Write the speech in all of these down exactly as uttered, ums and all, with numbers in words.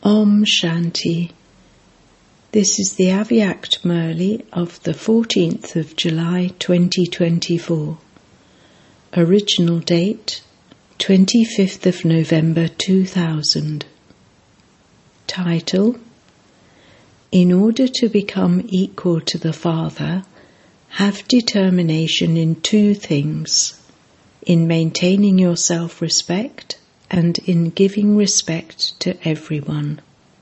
Om Shanti. This is the Avyaktha Murli of the fourteenth of July twenty twenty-four. Original date twenty-fifth of November two thousand. Title: In order to become equal to the Father, have determination in two things: in maintaining your self-respect and in giving respect to everyone.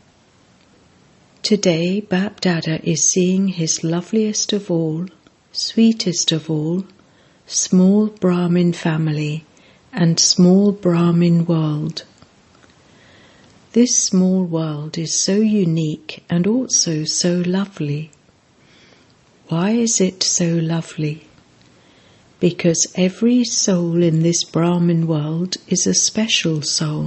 Today, Bap Dada is seeing his loveliest of all, sweetest of all, small Brahmin family and small Brahmin world. This small world is so unique and also so lovely. Why is it so lovely? Because every soul in this Brahmin world is a special soul.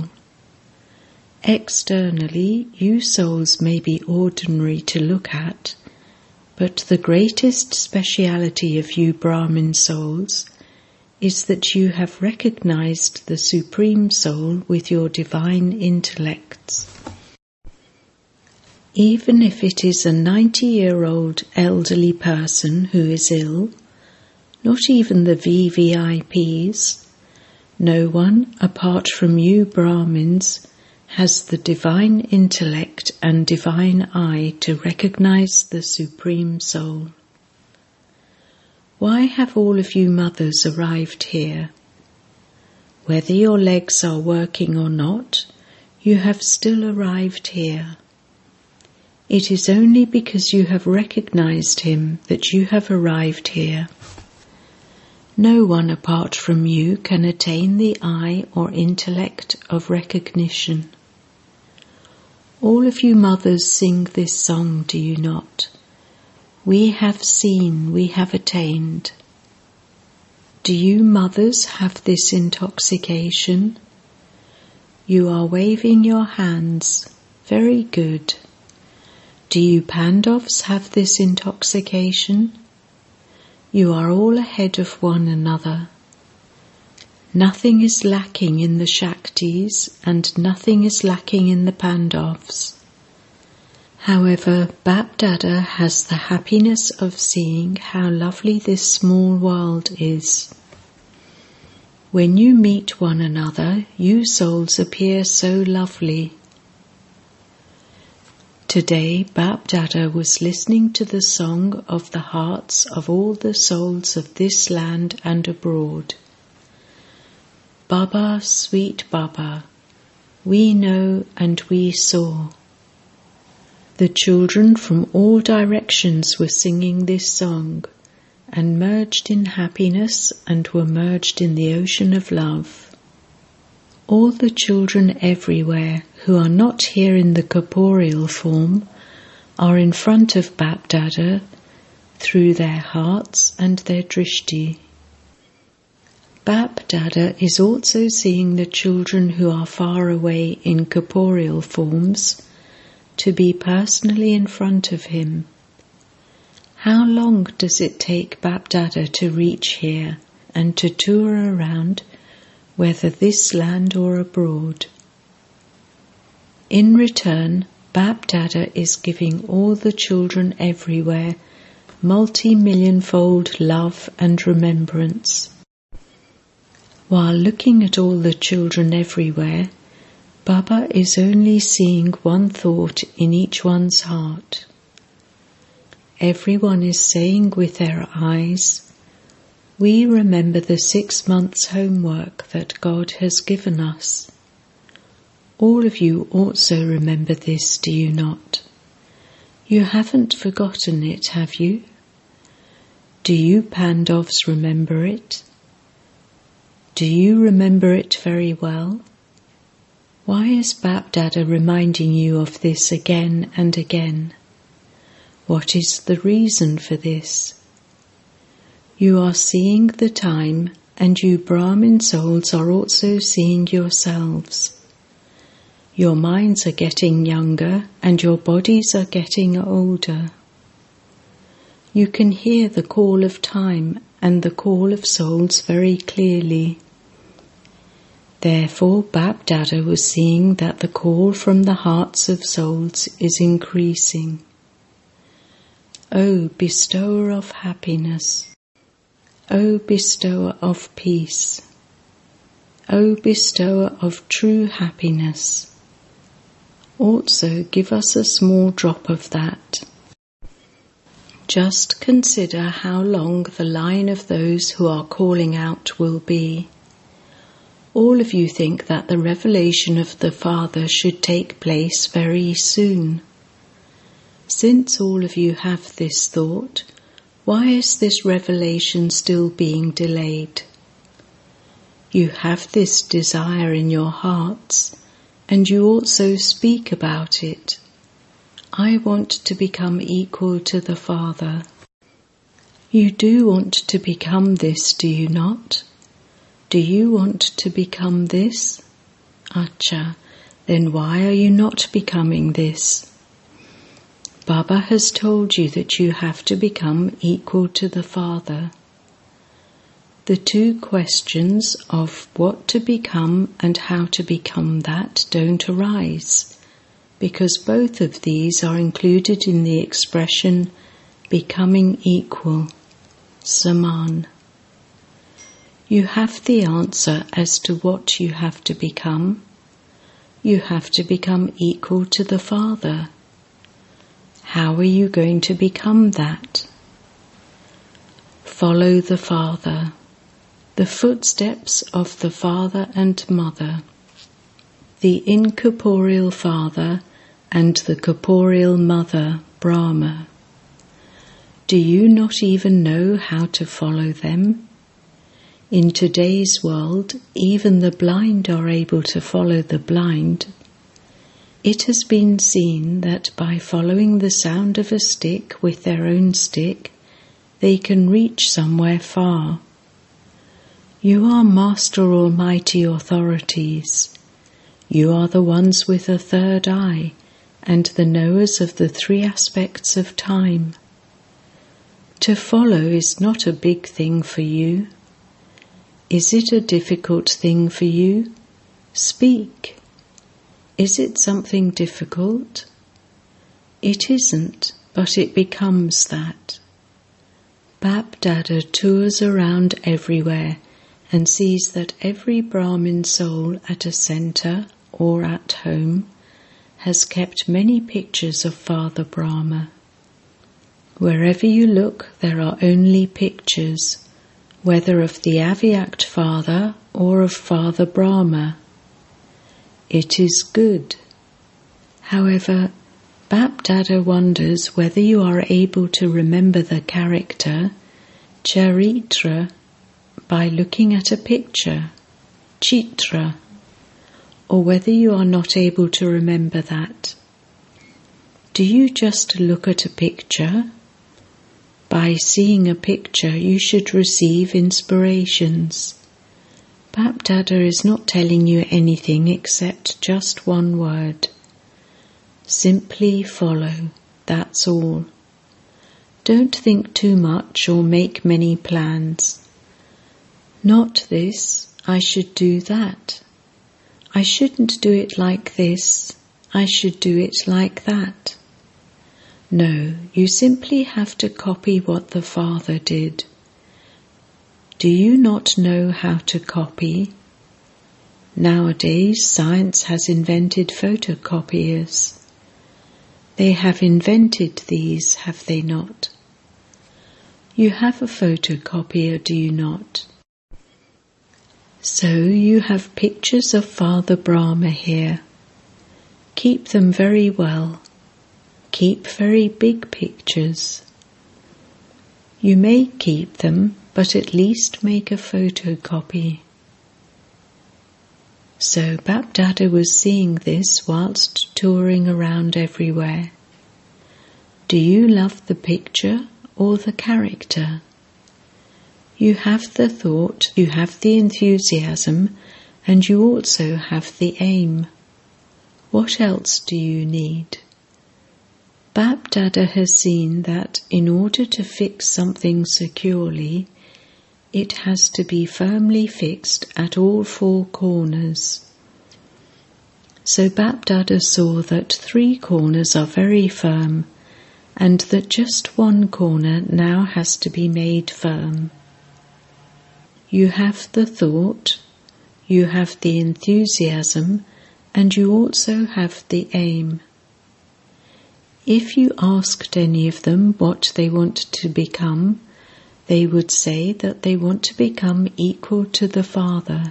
Externally, you souls may be ordinary to look at, but the greatest speciality of you Brahmin souls is that you have recognized the Supreme Soul with your divine intellects. Even if it is a ninety-year-old elderly person who is ill, not even the V V I Ps, no one apart from you Brahmins has the divine intellect and divine eye to recognize the Supreme Soul. Why have all of you mothers arrived here? Whether your legs are working or not, you have still arrived here. It is only because you have recognized him that you have arrived here. No one apart from you can attain the eye or intellect of recognition. All of you mothers sing this song, do you not? We have seen, we have attained. Do you mothers have this intoxication? You are waving your hands. Very good. Do you Pandavs have this intoxication? You are all ahead of one another. Nothing is lacking in the Shaktis and nothing is lacking in the Pandavs. However, Bap Dada has the happiness of seeing how lovely this small world is. When you meet one another, you souls appear so lovely. Today, Bap Dada was listening to the song of the hearts of all the souls of this land and abroad. Baba, sweet Baba, we know and we saw. The children from all directions were singing this song and merged in happiness and were merged in the ocean of love. All the children everywhere who are not here in the corporeal form are in front of Bap Dada through their hearts and their drishti. Bap Dada is also seeing the children who are far away in corporeal forms to be personally in front of him. How long does it take Bap Dada to reach here and to tour around, whether this land or abroad? In return, Bap Dada is giving all the children everywhere multi-million-fold love and remembrance. While looking at all the children everywhere, Baba is only seeing one thought in each one's heart. Everyone is saying with their eyes, "We remember the six months' homework that God has given us." All of you also remember this, do you not? You haven't forgotten it, have you? Do you Pandavs remember it? Do you remember it very well? Why is Bap Dada reminding you of this again and again? What is the reason for this? You are seeing the time, and you Brahmin souls are also seeing yourselves. Your minds are getting younger, and your bodies are getting older. You can hear the call of time and the call of souls very clearly. Therefore, Bap Dada was seeing that the call from the hearts of souls is increasing. O bestower of happiness, O bestower of peace, O bestower of true happiness, also give us a small drop of that. Just consider how long the line of those who are calling out will be. All of you think that the revelation of the Father should take place very soon. Since all of you have this thought, why is this revelation still being delayed? You have this desire in your hearts, and you also speak about it. I want to become equal to the Father. You do want to become this, do you not? Do you want to become this? Acha, then why are you not becoming this? Baba has told you that you have to become equal to the Father. The two questions of what to become and how to become that don't arise, because both of these are included in the expression becoming equal, Saman. You have the answer as to what you have to become. You have to become equal to the Father. How are you going to become that? Follow the Father, the footsteps of the Father and Mother, the incorporeal Father and the corporeal Mother, Brahma. Do you not even know how to follow them? In today's world, even the blind are able to follow the blind. It has been seen that by following the sound of a stick with their own stick, they can reach somewhere far. You are Master Almighty authorities. You are the ones with a third eye and the knowers of the three aspects of time. To follow is not a big thing for you. Is it a difficult thing for you? Speak. Is it something difficult? It isn't, but it becomes that. Bap Dada tours around everywhere and sees that every Brahmin soul at a centre or at home has kept many pictures of Father Brahma. Wherever you look, there are only pictures, whether of the Avyakt Father or of Father Brahma. It is good. However, Bap Dada wonders whether you are able to remember the character, Charitra, by looking at a picture, Chitra, or whether you are not able to remember that. Do you just look at a picture? By seeing a picture, you should receive inspirations. Bap Dada is not telling you anything except just one word. Simply follow, that's all. Don't think too much or make many plans. Not this, I should do that. I shouldn't do it like this, I should do it like that. No, you simply have to copy what the Father did. Do you not know how to copy? Nowadays, science has invented photocopiers. They have invented these, have they not? You have a photocopier, do you not? So you have pictures of Father Brahma here. Keep them very well. Keep very big pictures. You may keep them, but at least make a photocopy. So Bap Dada was seeing this whilst touring around everywhere. Do you love the picture or the character? You have the thought, you have the enthusiasm, and you also have the aim. What else do you need? Bap Dada has seen that in order to fix something securely, it has to be firmly fixed at all four corners. So Bapdada saw that three corners are very firm, and that just one corner now has to be made firm. You have the thought, you have the enthusiasm, and you also have the aim. If you asked any of them what they want to become, they would say that they want to become equal to the Father.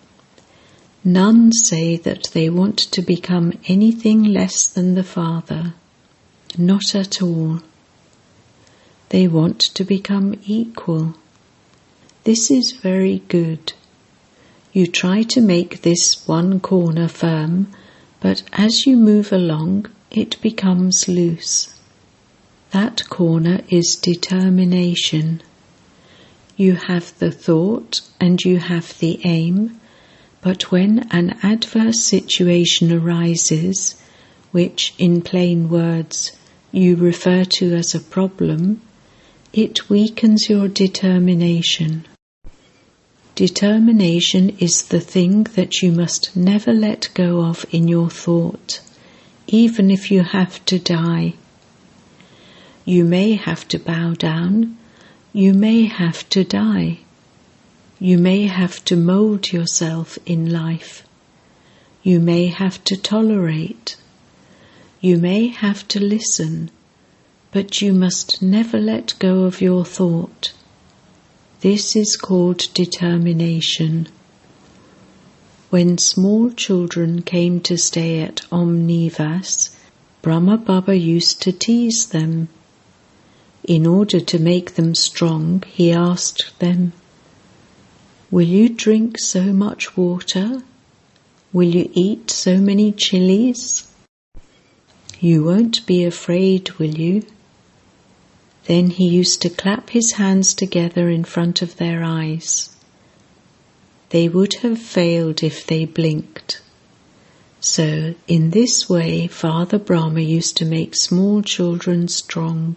None say that they want to become anything less than the Father. Not at all. They want to become equal. This is very good. You try to make this one corner firm, but as you move along, it becomes loose. That corner is determination. You have the thought and you have the aim, but when an adverse situation arises, which in plain words you refer to as a problem, it weakens your determination. Determination is the thing that you must never let go of in your thought, even if you have to die. You may have to bow down, you may have to die, you may have to mould yourself in life, you may have to tolerate, you may have to listen, but you must never let go of your thought. This is called determination. When small children came to stay at Om Nivas, Brahma Baba used to tease them. In order to make them strong, he asked them, "Will you drink so much water? Will you eat so many chilies? You won't be afraid, will you?" Then he used to clap his hands together in front of their eyes. They would have failed if they blinked. So, in this way, Father Brahma used to make small children strong.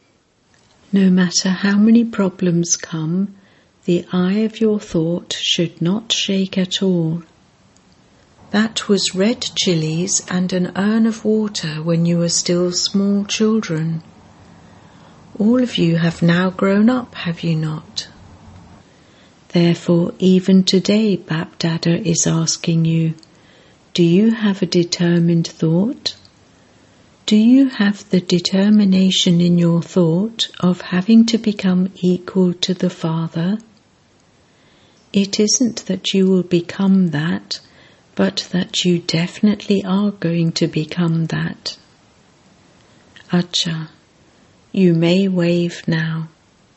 No matter how many problems come, the eye of your thought should not shake at all. That was red chilies and an urn of water when you were still small children. All of you have now grown up, have you not? Therefore, even today, Bapdada is asking you, do you have a determined thought? Do you have the determination in your thought of having to become equal to the Father? It isn't that you will become that, but that you definitely are going to become that. Acha. You may wave now.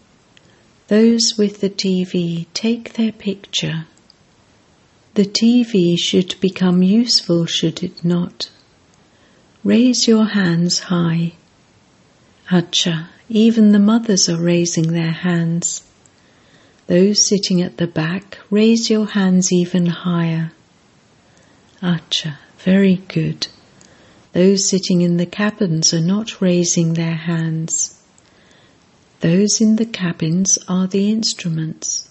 Those with the T V, take their picture. The T V should become useful, should it not? Raise your hands high. Acha, even the mothers are raising their hands. Those sitting at the back, raise your hands even higher. Acha, very good. Those sitting in the cabins are not raising their hands. Those in the cabins are the instruments.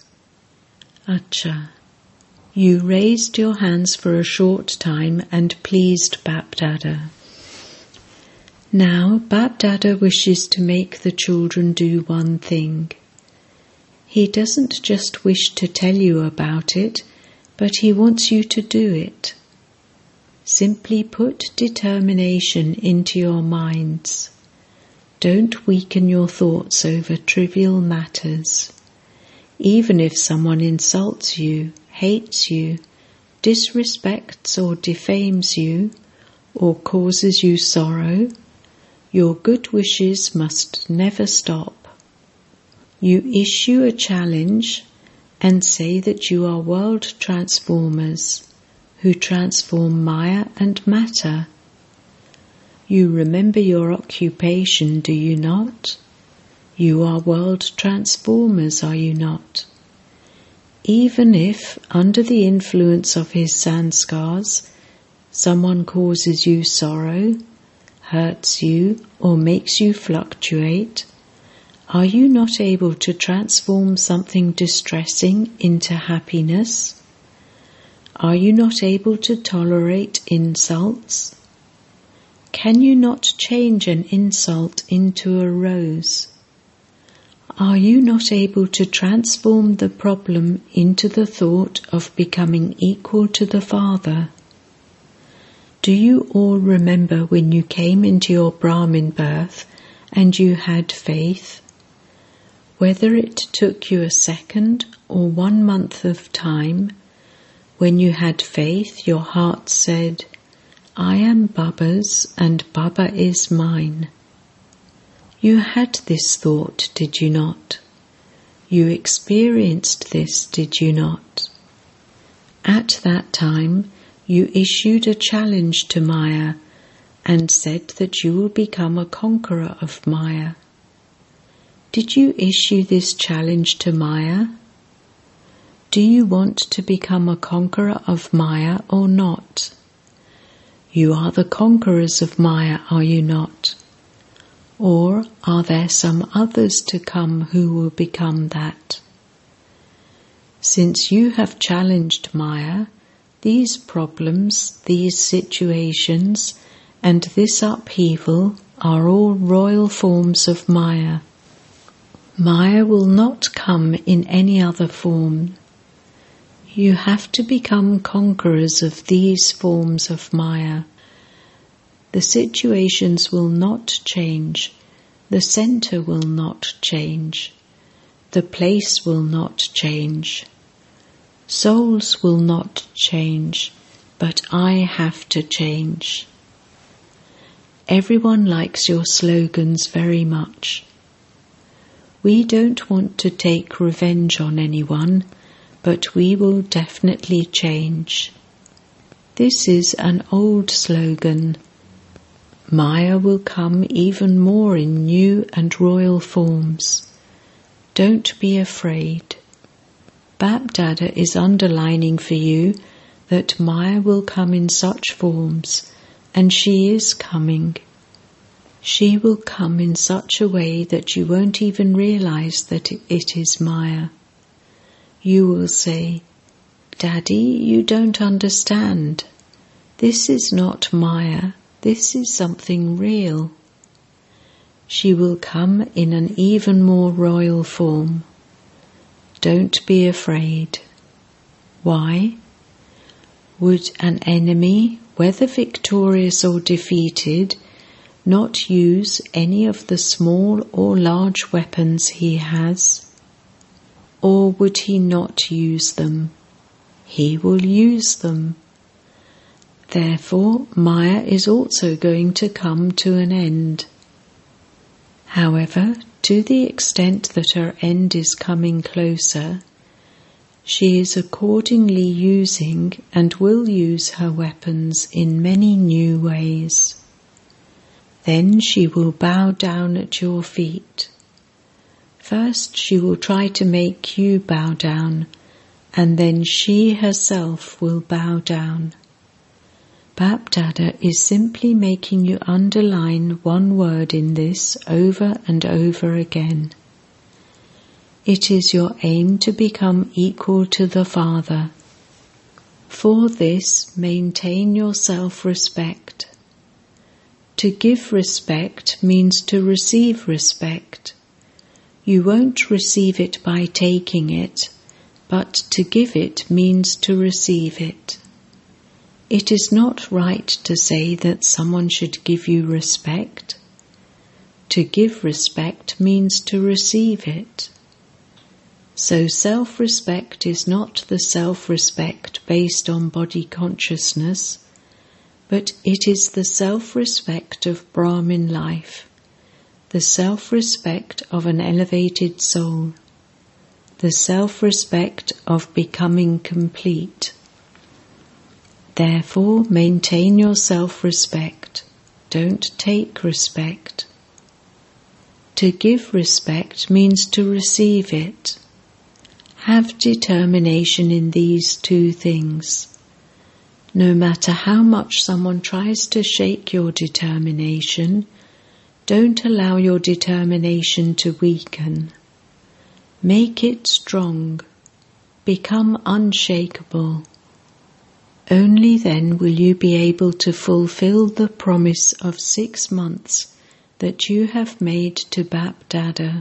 Acha. You raised your hands for a short time and pleased Bapdada. Now Bapdada wishes to make the children do one thing. He doesn't just wish to tell you about it, but he wants you to do it. Simply put determination into your minds. Don't weaken your thoughts over trivial matters. Even if someone insults you, hates you, disrespects or defames you, or causes you sorrow, your good wishes must never stop. You issue a challenge and say that you are world transformers, who transform Maya and matter. You remember your occupation, do you not? You are world transformers, are you not? Even if, under the influence of his sanskars, someone causes you sorrow, hurts you, or makes you fluctuate, Are you not able to transform something distressing into happiness? Are you not able to tolerate insults? Can you not change an insult into a rose? Are you not able to transform the problem into the thought of becoming equal to the Father? Do you all remember when you came into your Brahmin birth and you had faith? Whether it took you a second or one month of time, when you had faith, your heart said, I am Baba's and Baba is mine. You had this thought, did you not? You experienced this, did you not? At that time, you issued a challenge to Maya and said that you will become a conqueror of Maya. Did you issue this challenge to Maya? Do you want to become a conqueror of Maya or not? You are the conquerors of Maya, are you not? Or are there some others to come who will become that? Since you have challenged Maya, these problems, these situations, and this upheaval are all royal forms of Maya. Maya will not come in any other form. You have to become conquerors of these forms of Maya. The situations will not change. The center will not change. The place will not change. Souls will not change, but I have to change. Everyone likes your slogans very much. We don't want to take revenge on anyone, but we will definitely change. This is an old slogan. Maya will come even more in new and royal forms. Don't be afraid. BapDada is underlining for you that Maya will come in such forms, and she is coming. She will come in such a way that you won't even realize that it is Maya. You will say, Daddy, you don't understand. This is not Maya. This is something real. She will come in an even more royal form. Don't be afraid. Why? Would an enemy, whether victorious or defeated, not use any of the small or large weapons he has? Or would he not use them? He will use them. Therefore, Maya is also going to come to an end. However, to the extent that her end is coming closer, she is accordingly using and will use her weapons in many new ways. Then she will bow down at your feet. First she will try to make you bow down, and then she herself will bow down. BapDada is simply making you underline one word in this over and over again. It is your aim to become equal to the Father. For this, maintain your self-respect. To give respect means to receive respect. You won't receive it by taking it, but to give it means to receive it. It is not right to say that someone should give you respect. To give respect means to receive it. So self-respect is not the self-respect based on body consciousness, but it is the self-respect of Brahmin life, the self-respect of an elevated soul, the self-respect of becoming complete. Therefore, maintain your self-respect. Don't take respect. To give respect means to receive it. Have determination in these two things. No matter how much someone tries to shake your determination, Don't allow your determination to weaken. Make it strong. Become unshakable. Only then will you be able to fulfill the promise of six months that you have made to Bap Dada.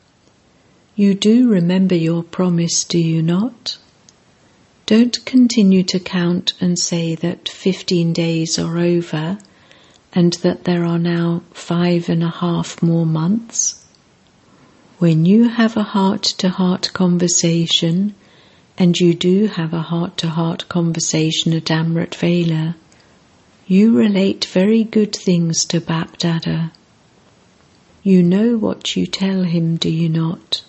You do remember your promise, do you not? Don't continue to count and say that fifteen days are over and that there are now five and a half more months. When you have a heart-to-heart conversation, and you do have a heart-to-heart conversation at Amrit Vela, you relate very good things to Bap Dada. You know what you tell him, do you not?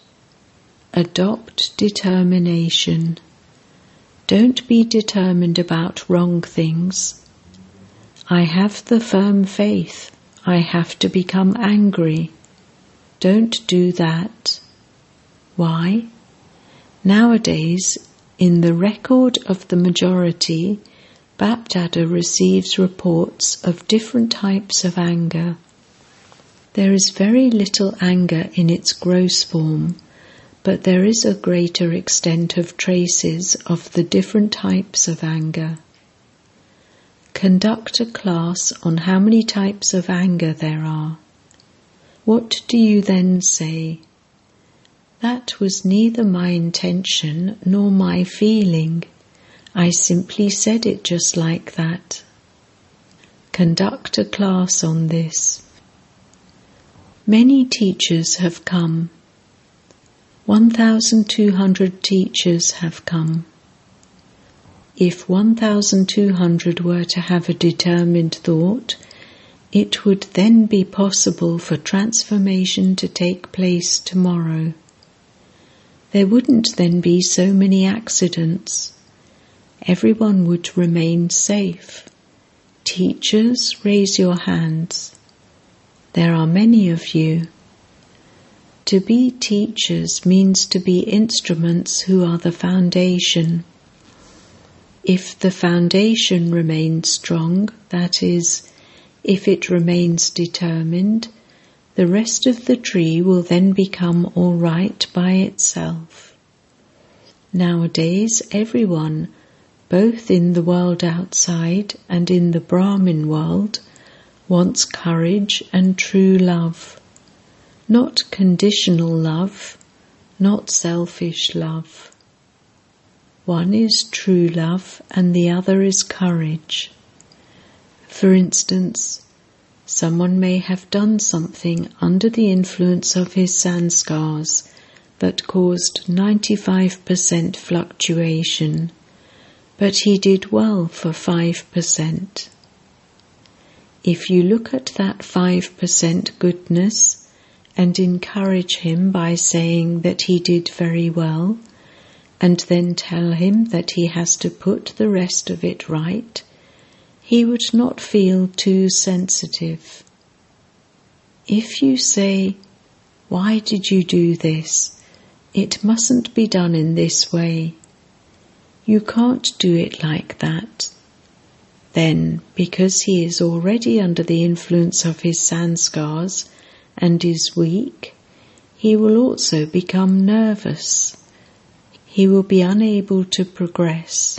Adopt determination. Don't be determined about wrong things. I have the firm faith. I have to become angry. Don't do that. Why? Nowadays, in the record of the majority, Bap Dada receives reports of different types of anger. There is very little anger in its gross form, but there is a greater extent of traces of the different types of anger. Conduct a class on how many types of anger there are. What do you then say? That was neither my intention nor my feeling. I simply said it just like that. Conduct a class on this. Many teachers have come. one thousand two hundred teachers have come. If one thousand two hundred were to have a determined thought, it would then be possible for transformation to take place tomorrow. There wouldn't then be so many accidents. Everyone would remain safe. Teachers, raise your hands. There are many of you. To be teachers means to be instruments who are the foundation. If the foundation remains strong, that is, if it remains determined, the rest of the tree will then become all right by itself. Nowadays, everyone, both in the world outside and in the Brahmin world, wants courage and true love. Not conditional love, not selfish love. One is true love and the other is courage. For instance, someone may have done something under the influence of his sanskars that caused ninety-five percent fluctuation, but he did well for five percent. If you look at that five percent goodness and encourage him by saying that he did very well, and then tell him that he has to put the rest of it right, he would not feel too sensitive. If you say, "Why did you do this? It mustn't be done in this way," you can't do it like that. Then, because he is already under the influence of his sanskars and is weak, he will also become nervous. He will be unable to progress.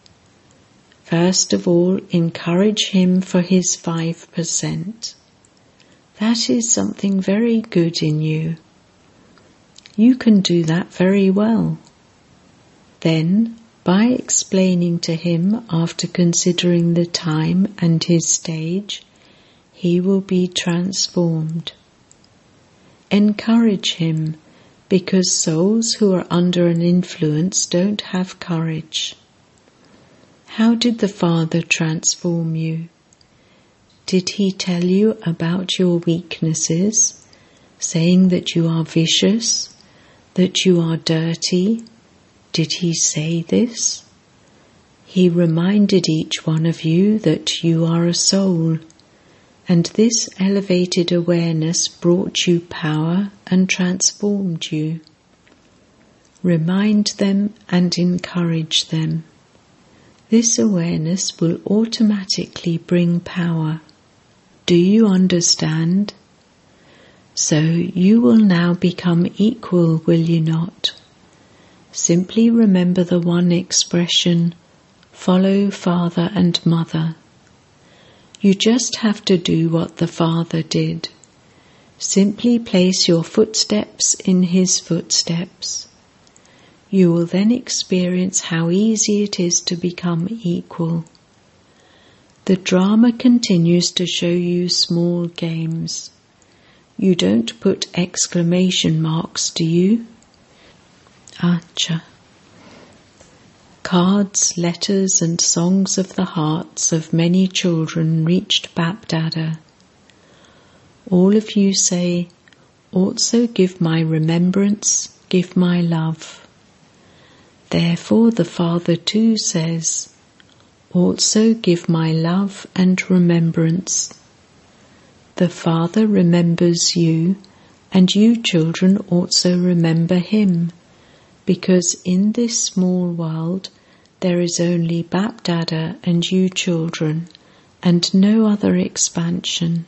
First of all, encourage him for his five percent. That is something very good in you. You can do that very well. Then, by explaining to him after considering the time and his stage, he will be transformed. Encourage him, because souls who are under an influence don't have courage. How did the Father transform you? Did he tell you about your weaknesses, saying that you are vicious, that you are dirty? Did he say this? He reminded each one of you that you are a soul, and this elevated awareness brought you power and transformed you. Remind them and encourage them. This awareness will automatically bring power. Do you understand? So you will now become equal, will you not? Simply remember the one expression, follow father and mother. You just have to do what the Father did. Simply place your footsteps in his footsteps. You will then experience how easy it is to become equal. The drama continues to show you small games. You don't put exclamation marks, do you? Acha. Cards, letters and songs of the hearts of many children reached BapDada. All of you say, also give my remembrance, give my love. Therefore the Father too says, also give my love and remembrance. The Father remembers you, and you children also remember him, because in this small world there is only BapDada and you children, and no other expansion.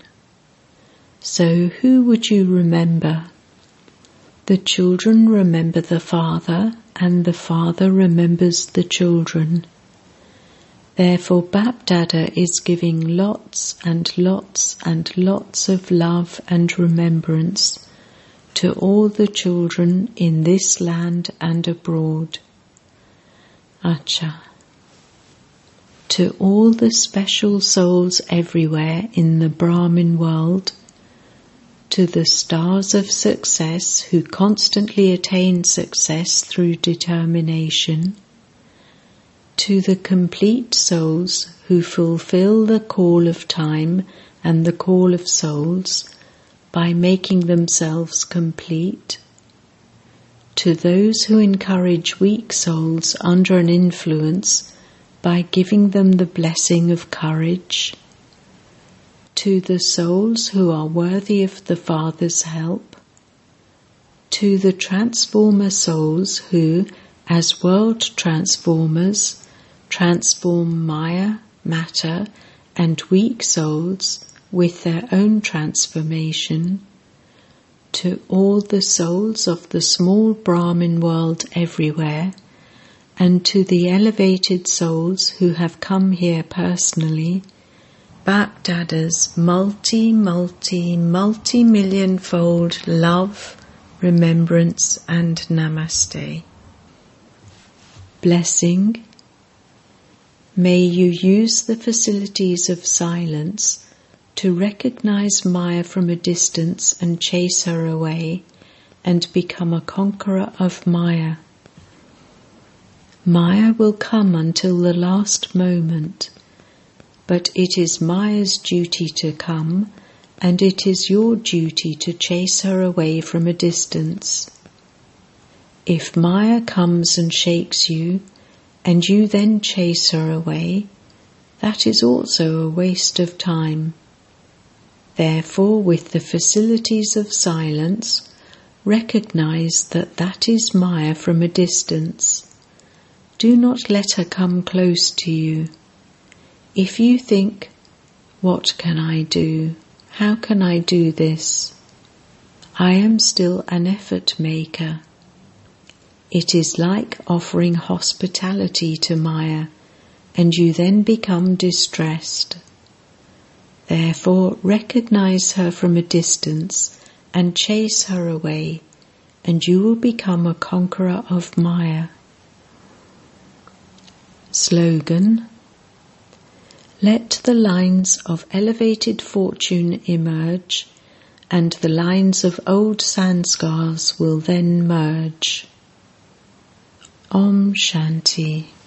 So who would you remember? The children remember the Father, and the Father remembers the children. Therefore BapDada is giving lots and lots and lots of love and remembrance to all the children in this land and abroad. Acha. To all the special souls everywhere in the Brahmin world, to the stars of success who constantly attain success through determination, to the complete souls who fulfill the call of time and the call of souls by making themselves complete, to those who encourage weak souls under an influence by giving them the blessing of courage, to the souls who are worthy of the Father's help, to the transformer souls who, as world transformers, transform Maya, matter, and weak souls with their own transformation, to all the souls of the small Brahmin world everywhere, and to the elevated souls who have come here personally, BapDada's multi, multi, multi-million-fold love, remembrance and namaste. Blessing. May you use the facilities of silence to recognize Maya from a distance and chase her away and become a conqueror of Maya. Maya will come until the last moment, but it is Maya's duty to come, and it is your duty to chase her away from a distance. If Maya comes and shakes you, and you then chase her away, that is also a waste of time. Therefore, with the facilities of silence, recognize that that is Maya from a distance. Do not let her come close to you. If you think, what can I do? How can I do this? I am still an effort maker. It is like offering hospitality to Maya, and you then become distressed. Therefore, recognize her from a distance and chase her away, and you will become a conqueror of Maya. Slogan. Let the lines of elevated fortune emerge, and the lines of old sanskars will then merge. Om Shanti.